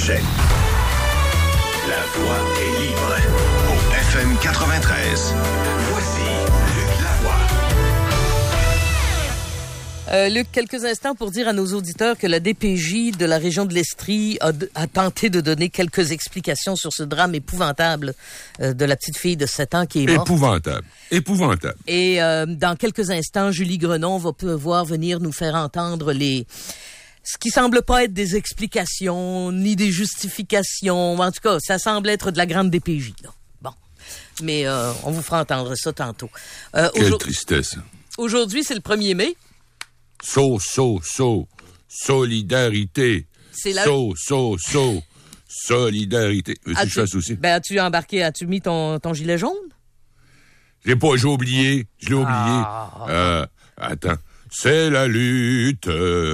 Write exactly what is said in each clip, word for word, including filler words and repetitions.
Blanchet. La voix est libre. Au F M quatre-vingt-treize. Voici Luc Lavoie. Euh, Luc, quelques instants pour dire à nos auditeurs que la D P J de la région de l'Estrie a, a tenté de donner quelques explications sur ce drame épouvantable euh, de la petite fille de sept ans qui est morte. Épouvantable. Épouvantable. Et euh, dans quelques instants, Julie Grenon va pouvoir venir nous faire entendre les... ce qui semble pas être des explications, ni des justifications. En tout cas, ça semble être de la grande D P J, là. Bon. Mais euh, on vous fera entendre ça tantôt. Euh, Quelle aujourd- tristesse. Aujourd'hui, c'est le premier mai. So, so, so. Solidarité. C'est la... So, so, so. Solidarité. Veux-tu que je fasse aussi? Ben, as-tu embarqué, as-tu mis ton, ton gilet jaune? Je l'ai pas, j'ai oublié. Je l'ai oublié. Ah. Euh, attends. C'est la lutte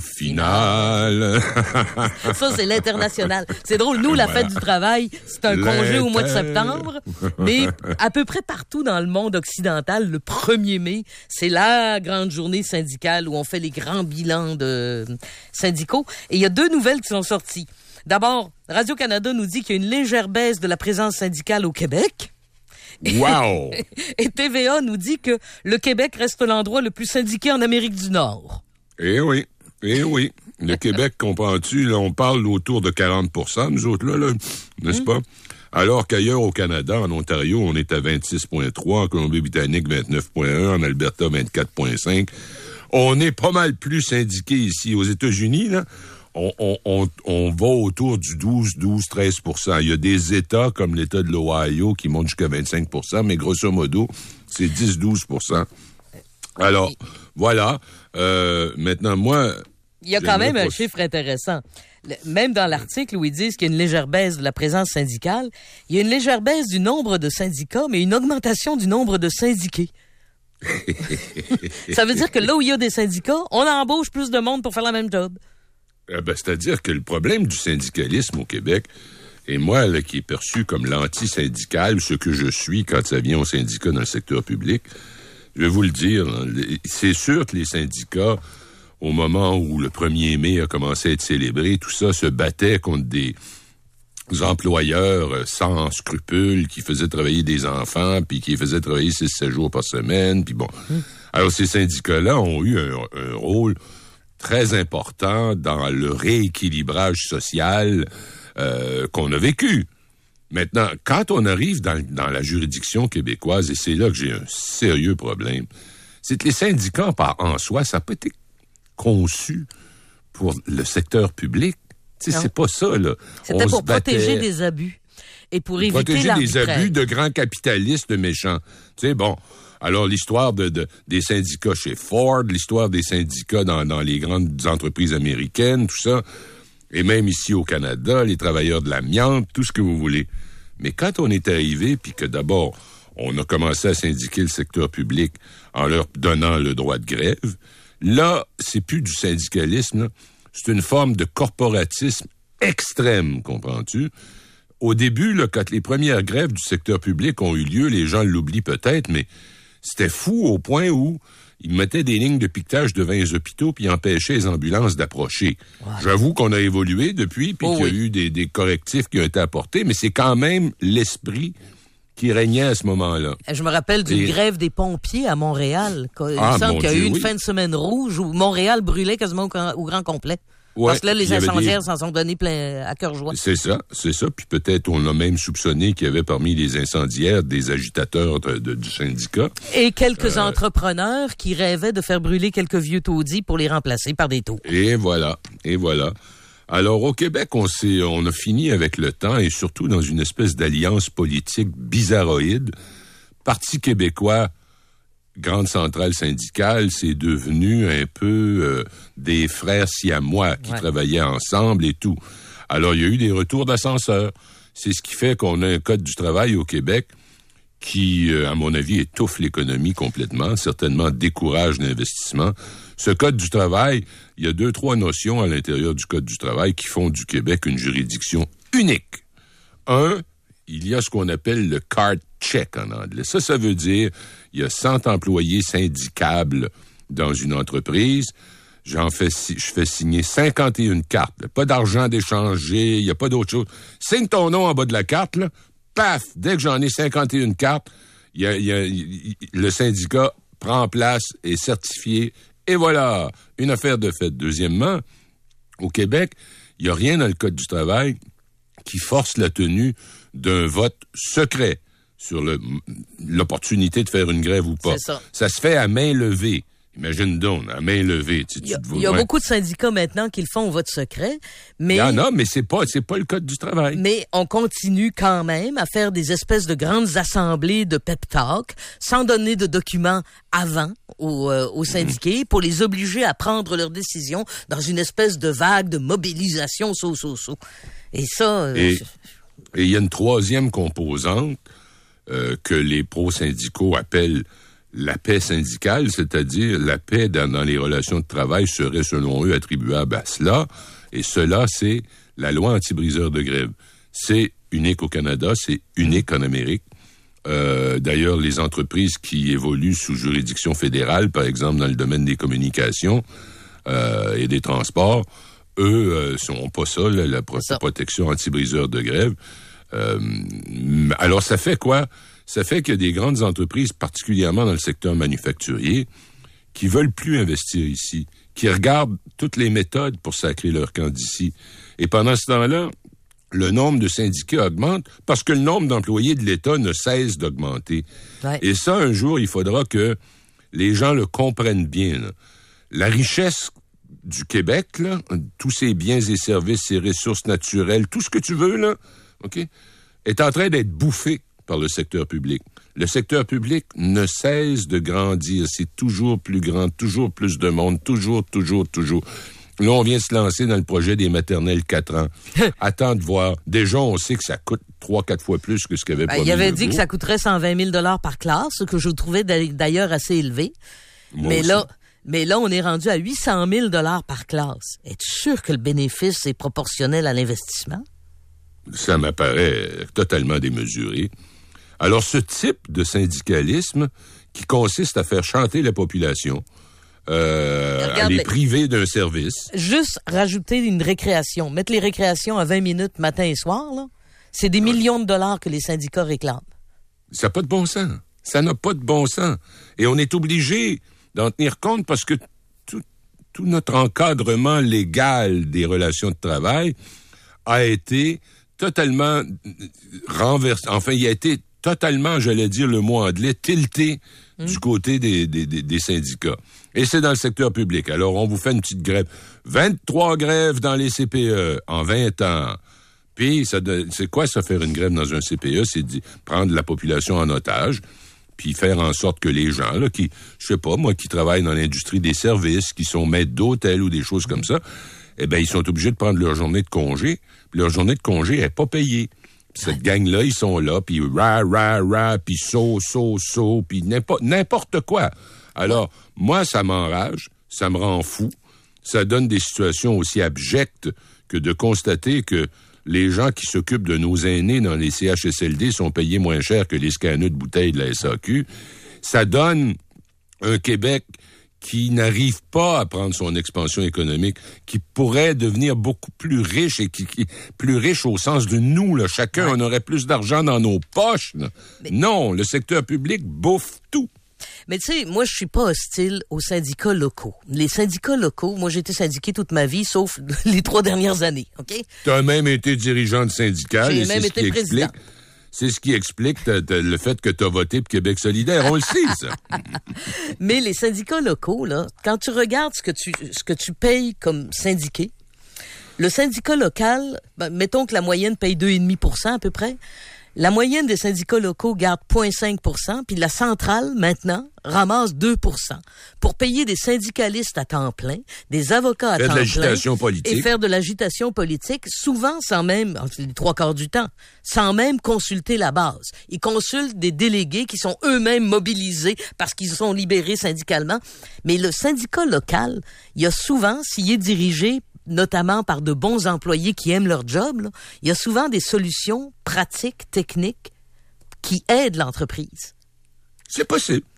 finale. Ça, c'est l'international. C'est drôle. Nous, la Voilà. fête du travail, c'est un congé au mois de L'inter- septembre. Mais à peu près partout dans le monde occidental, le premier mai, c'est la grande journée syndicale où on fait les grands bilans de syndicaux. Et il y a deux nouvelles qui sont sorties. D'abord, Radio-Canada nous dit qu'il y a une légère baisse de la présence syndicale au Québec. Wow! Et T V A nous dit que le Québec reste l'endroit le plus syndiqué en Amérique du Nord. Eh oui, eh oui. Le Québec, comprends-tu, là, on parle autour de quarante pour cent, nous autres, là, là n'est-ce mmh. pas? Alors qu'ailleurs au Canada, en Ontario, on est à vingt-six virgule trois, en Colombie-Britannique, vingt-neuf virgule un, en Alberta, vingt-quatre virgule cinq. On est pas mal plus syndiqué ici. Aux États-Unis, là, on, on, on, on va autour du douze, douze, treize pour cent. Il y a des États, comme l'État de l'Ohio, qui montent jusqu'à vingt-cinq pour cent, mais grosso modo, c'est dix, douze pour cent. Alors, voilà. Euh, maintenant, moi... Il y a quand même un chiffre intéressant. Le, même dans l'article où ils disent qu'il y a une légère baisse de la présence syndicale, il y a une légère baisse du nombre de syndicats, mais une augmentation du nombre de syndiqués. Ça veut dire que là où il y a des syndicats, on embauche plus de monde pour faire la même job. Euh, ben, c'est-à-dire que le problème du syndicalisme au Québec, et moi, là, qui est perçu comme l'anti-syndical, ce que je suis quand ça vient aux syndicats dans le secteur public, je vais vous le dire, c'est sûr que les syndicats, au moment où le premier mai a commencé à être célébré, tout ça se battait contre des employeurs sans scrupules qui faisaient travailler des enfants, puis qui les faisaient travailler six, sept jours par semaine, puis bon. Mmh. Alors, ces syndicats-là ont eu un, un rôle très important dans le rééquilibrage social euh, qu'on a vécu. Maintenant, quand on arrive dans, dans la juridiction québécoise, et c'est là que j'ai un sérieux problème, c'est que les syndicats, par en soi, ça n'a pas été conçu pour le secteur public. Tu sais, c'est pas ça, là. C'était on pour battait, protéger des abus et pour éviter protéger l'arbitraire. des abus de grands capitalistes méchants. Tu sais, bon... Alors, l'histoire de, de, des syndicats chez Ford, l'histoire des syndicats dans, dans les grandes entreprises américaines, tout ça, et même ici au Canada, les travailleurs de l'amiante, tout ce que vous voulez. Mais quand on est arrivé, puis que d'abord, on a commencé à syndiquer le secteur public en leur donnant le droit de grève, là, c'est plus du syndicalisme, là. C'est une forme de corporatisme extrême, comprends-tu? Au début, là, quand les premières grèves du secteur public ont eu lieu, les gens l'oublient peut-être, mais c'était fou au point où ils mettaient des lignes de piquetage devant les hôpitaux puis empêchaient les ambulances d'approcher. Ouais. J'avoue qu'on a évolué depuis puis oh qu'il y a oui. eu des, des correctifs qui ont été apportés, mais c'est quand même l'esprit qui régnait à ce moment-là. Je me rappelle d'une Et... grève des pompiers à Montréal. Il ah, me semble qu'il y a Dieu, eu une oui. fin de semaine rouge où Montréal brûlait quasiment au, au grand complet. Ouais, parce que là, les incendiaires des... s'en sont donnés plein à cœur joie. C'est ça, c'est ça. Puis peut-être on a même soupçonné qu'il y avait parmi les incendiaires des agitateurs de, de, du syndicat. Et quelques euh... entrepreneurs qui rêvaient de faire brûler quelques vieux taudis pour les remplacer par des taux. Et voilà, et voilà. Alors au Québec, on s'est, on a fini avec le temps et surtout dans une espèce d'alliance politique bizarroïde. Parti québécois, grande centrale syndicale, c'est devenu un peu euh, des frères siamois qui ouais. travaillaient ensemble et tout. Alors, il y a eu des retours d'ascenseur. C'est ce qui fait qu'on a un code du travail au Québec qui, euh, à mon avis, étouffe l'économie complètement, certainement décourage l'investissement. Ce code du travail, il y a deux, trois notions à l'intérieur du code du travail qui font du Québec une juridiction unique. Un, il y a ce qu'on appelle le card check en anglais. Ça, ça veut dire il y a cent employés syndicables dans une entreprise. j'en fais, je fais signer cinquante et une cartes. Là. Pas d'argent d'échanger, il n'y a pas d'autre chose. Signe ton nom en bas de la carte, là. Paf! Dès que j'en ai cinquante et une cartes, y a, y a, y, le syndicat prend place, est certifié, et voilà, une affaire de fait. Deuxièmement, au Québec, il n'y a rien dans le Code du travail qui force la tenue d'un vote secret sur le, l'opportunité de faire une grève ou pas. C'est ça. Ça se fait à main levée. Imagine donc, à main levée. Tu, il y a, tu il y a beaucoup de syndicats maintenant qui le font au vote secret, mais... Il y en a, mais c'est pas, c'est pas le Code du travail. Mais on continue quand même à faire des espèces de grandes assemblées de pep talk, sans donner de documents avant aux, euh, aux syndiqués, pour les obliger à prendre leurs décisions dans une espèce de vague de mobilisation so-so-so. Et ça... Euh, et je... et il y a une troisième composante euh, que les pro-syndicaux appellent la paix syndicale, c'est-à-dire la paix dans, dans les relations de travail serait, selon eux, attribuable à cela. Et cela, c'est la loi anti-briseur de grève. C'est unique au Canada, c'est unique en Amérique. Euh, d'ailleurs, les entreprises qui évoluent sous juridiction fédérale, par exemple dans le domaine des communications euh, et des transports, eux, euh, sont pas ça, là, la pro- ça. protection anti-briseur de grève. Euh, alors, ça fait quoi? Ça fait qu'il y a des grandes entreprises, particulièrement dans le secteur manufacturier, qui veulent plus investir ici, qui regardent toutes les méthodes pour sacrer leur camp d'ici. Et pendant ce temps-là, le nombre de syndicats augmente parce que le nombre d'employés de l'État ne cesse d'augmenter. Ouais. Et ça, un jour, il faudra que les gens le comprennent bien. Là. La richesse du Québec, là, tous ses biens et services, ses ressources naturelles, tout ce que tu veux, là, OK, est en train d'être bouffé par le secteur public. Le secteur public ne cesse de grandir. C'est toujours plus grand, toujours plus de monde, toujours, toujours, toujours. Là, on vient se lancer dans le projet des maternelles quatre ans. Attends de voir. Déjà, on sait que ça coûte trois, quatre fois plus que ce qu'il y avait Ben, promis. il avait Legault. dit que ça coûterait cent vingt mille dollars par classe, ce que je trouvais d'ailleurs assez élevé. Moi mais aussi. là, mais là, on est rendu à huit cent mille dollars par classe. Es-tu sûr que le bénéfice est proportionnel à l'investissement? Ça m'apparaît totalement démesuré. Alors, ce type de syndicalisme qui consiste à faire chanter la population, euh, à Regarde, les mais- priver d'un service, Juste rajouter une récréation, mettre les récréations à vingt minutes matin et soir, là, c'est des millions de dollars que les syndicats réclament. ça n'a pas de bon sens. Ça n'a pas de bon sens. Et on est obligé d'en tenir compte parce que tout, tout notre encadrement légal des relations de travail a été totalement renversé. Enfin, il a été totalement, j'allais dire le mot anglais, tilté mmh. du côté des, des, des, des syndicats. Et c'est dans le secteur public. Alors, on vous fait une petite grève. vingt-trois grèves dans les C P E en vingt ans. Puis, ça, c'est quoi ça, faire une grève dans un C P E? C'est de prendre la population en otage, puis faire en sorte que les gens, là, qui, je sais pas, moi, qui travaillent dans l'industrie des services, qui sont maîtres d'hôtel ou des choses comme ça, eh ben, ils sont obligés de prendre leur journée de congé, puis leur journée de congé est pas payée. Puis cette gang-là, ils sont là, puis ra, ra, ra, puis so, so, so, puis n'importe, n'importe quoi. Alors, moi, ça m'enrage, ça me rend fou, ça donne des situations aussi abjectes que de constater que les gens qui s'occupent de nos aînés dans les C H S L D sont payés moins cher que les scanners de bouteilles de la S A Q. Ça donne un Québec qui n'arrive pas à prendre son expansion économique, qui pourrait devenir beaucoup plus riche et qui, qui plus riche au sens de nous, là. Chacun, ouais. on aurait plus d'argent dans nos poches. Mais... Non, le secteur public bouffe tout. Mais tu sais, moi, je suis pas hostile aux syndicats locaux. Les syndicats locaux, moi, j'ai été syndiqué toute ma vie, sauf les trois dernières années, OK? Tu as même été dirigeant de syndicat. J'ai et même c'est été ce qui président. Explique, c'est ce qui explique t'as, t'as, le fait que tu as voté pour Québec solidaire. On le sait, ça. Mais les syndicats locaux, là, quand tu regardes ce que tu, ce que tu payes comme syndiqué, le syndicat local, ben, mettons que la moyenne paye deux virgule cinq pour cent à peu près, la moyenne des syndicats locaux garde zéro virgule cinq pour cent, puis la centrale, maintenant, ramasse deux pour cent pour payer des syndicalistes à temps plein, des avocats à faire temps de plein. l'agitation politique. Et faire de l'agitation politique, souvent sans même, les trois quarts du temps, sans même consulter la base. Ils consultent des délégués qui sont eux-mêmes mobilisés parce qu'ils sont libérés syndicalement. Mais le syndicat local, il y a souvent, s'il est dirigé notamment par de bons employés qui aiment leur job, là, il y a souvent des solutions pratiques, techniques, qui aident l'entreprise. C'est possible.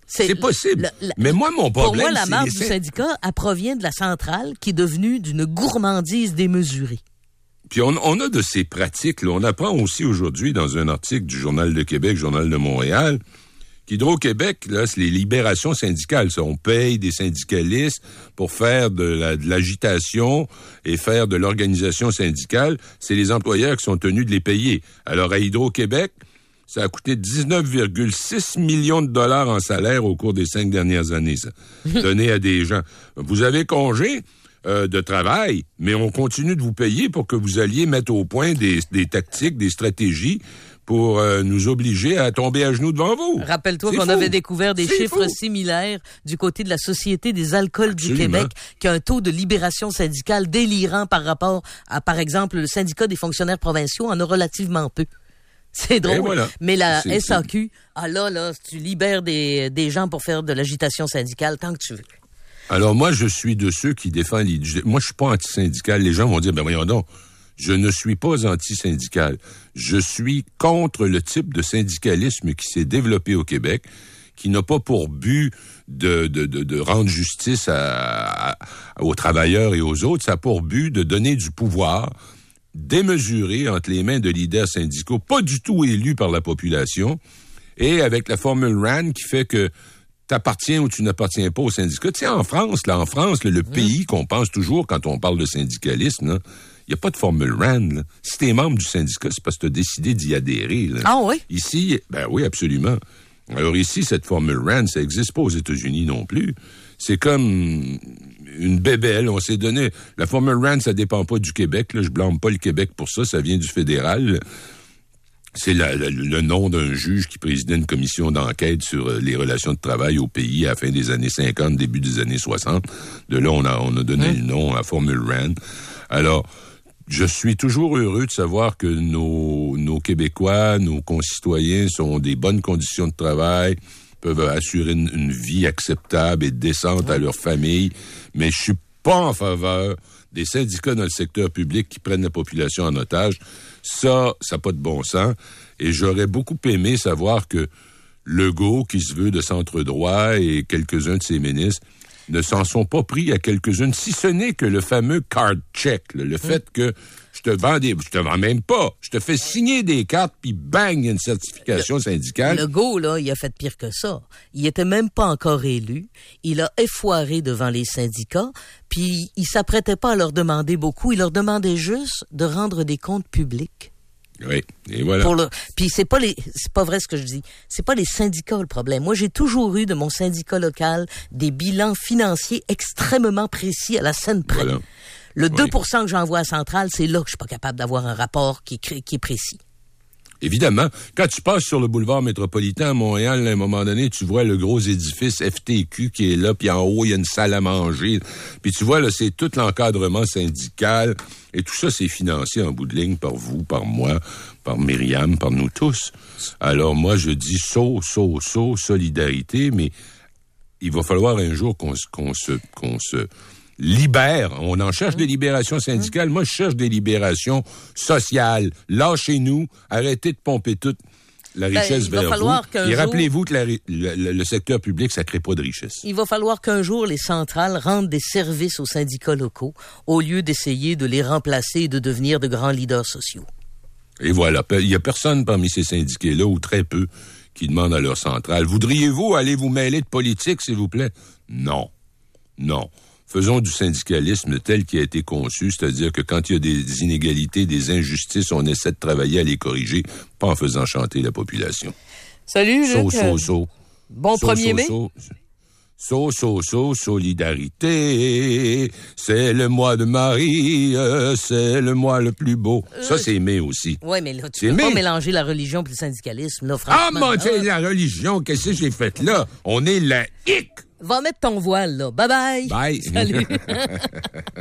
C'est, c'est possible. Le, le, mais moi, mon problème, pour moi, la c'est marge les... du syndicat, elle provient de la centrale qui est devenue d'une gourmandise démesurée. Puis on, on a de ces pratiques, là. On apprend aussi aujourd'hui dans un article du Journal de Québec, Journal de Montréal, qu'Hydro-Québec, là, c'est les libérations syndicales. Ça, on paye des syndicalistes pour faire de, la, de l'agitation et faire de l'organisation syndicale. C'est les employeurs qui sont tenus de les payer. Alors, à Hydro-Québec, ça a coûté dix-neuf virgule six millions de dollars en salaire au cours des cinq dernières années, ça, donné à des gens. Vous avez congé euh, de travail, mais on continue de vous payer pour que vous alliez mettre au point des, des tactiques, des stratégies pour euh, nous obliger à tomber à genoux devant vous. Rappelle-toi C'est qu'on fou. avait découvert des C'est chiffres fou. similaires du côté de la Société des alcools Absolument. du Québec, qui a un taux de libération syndicale délirant par rapport à, par exemple, le syndicat des fonctionnaires provinciaux en a relativement peu. C'est drôle. Voilà. Mais la c'est, S A Q, c'est... ah là, là, tu libères des, des gens pour faire de l'agitation syndicale tant que tu veux. Alors moi, je suis de ceux qui défendent les... Moi, je suis pas anti-syndical. Les gens vont dire, ben voyons donc, je ne suis pas anti-syndical. Je suis contre le type de syndicalisme qui s'est développé au Québec, qui n'a pas pour but de, de, de, de rendre justice à, à, aux travailleurs et aux autres. Ça a pour but de donner du pouvoir démesuré entre les mains de leaders syndicaux, pas du tout élus par la population, et avec la formule R A N qui fait que t'appartiens ou tu n'appartiens pas au syndicat. Tu sais, en France, là, en France, là, le mmh. pays qu'on pense toujours quand on parle de syndicalisme, il n'y a pas de formule R A N. Là. Si t'es membre du syndicat, c'est parce que t'as décidé d'y adhérer. Là. Ah oui? Ici, ben oui, absolument. Alors ici, cette formule R A N, ça n'existe pas aux États-Unis non plus. C'est comme une bébelle. On s'est donné... La formule R A N, ça dépend pas du Québec. Là. Je blâme pas le Québec pour ça. Ça vient du fédéral. C'est la, la, le nom d'un juge qui présidait une commission d'enquête sur les relations de travail au pays à la fin des années cinquante, début des années soixante. De là, on a, on a donné mmh. le nom à formule R A N. Alors, je suis toujours heureux de savoir que nos, nos Québécois, nos concitoyens sont des bonnes conditions de travail, peuvent assurer une, une vie acceptable et décente à leur famille, mais je suis pas en faveur des syndicats dans le secteur public qui prennent la population en otage. Ça, ça n'a pas de bon sens. Et j'aurais beaucoup aimé savoir que Legault, qui se veut de centre-droit, et quelques-uns de ses ministres ne s'en sont pas pris à quelques-unes, si ce n'est que le fameux card check, là, le mmh. fait que je te vends des... Je te vends même pas. Je te fais signer des cartes, puis bang, il y a une certification le, syndicale. Legault, là, il a fait pire que ça. Il était même pas encore élu. Il a effoiré devant les syndicats, puis il s'apprêtait pas à leur demander beaucoup. Il leur demandait juste de rendre des comptes publics. Oui, et voilà. Pour le... Puis c'est pas les, c'est pas vrai ce que je dis. C'est pas les syndicats le problème. Moi, j'ai toujours eu de mon syndicat local des bilans financiers extrêmement précis à la scène près. Voilà. Le oui. deux pour cent que j'envoie à Centrale, c'est là que je suis pas capable d'avoir un rapport qui est, qui est précis. Évidemment. Quand tu passes sur le boulevard métropolitain à Montréal, à un moment donné, tu vois le gros édifice F T Q qui est là, puis en haut, il y a une salle à manger. Puis tu vois, là, c'est tout l'encadrement syndical. Et tout ça, c'est financé en bout de ligne par vous, par moi, par Myriam, par nous tous. Alors moi, je dis saut, saut, saut, solidarité, mais il va falloir un jour qu'on, qu'on se... qu'on se libère. On en cherche mmh. des libérations syndicales. Mmh. Moi, je cherche des libérations sociales. Lâchez-nous. Arrêtez de pomper toute la ben, richesse vers vous. Et jour... rappelez-vous que la, le, le secteur public, ça crée pas de richesse. Il va falloir qu'un jour, les centrales rendent des services aux syndicats locaux au lieu d'essayer de les remplacer et de devenir de grands leaders sociaux. Et voilà. Il y a personne parmi ces syndiqués-là, ou très peu, qui demandent à leur centrale. Voudriez-vous aller vous mêler de politique, s'il vous plaît? Non. Non. Faisons du syndicalisme tel qu'il a été conçu, c'est-à-dire que quand il y a des inégalités, des injustices, on essaie de travailler à les corriger, pas en faisant chanter la population. Salut, Luc. So, so, so. Bon so, premier so, mai. So, so, so, so, solidarité, c'est le mois de Marie, c'est le mois le plus beau. Euh, Ça, c'est mai aussi. Oui, mais là, tu c'est peux mai. pas mélanger la religion et le syndicalisme, là, Ah, franchement. mon Dieu, ah. la religion, qu'est-ce que j'ai fait là? On est laïque. Va mettre ton voile, là. Bye-bye. Bye. Salut.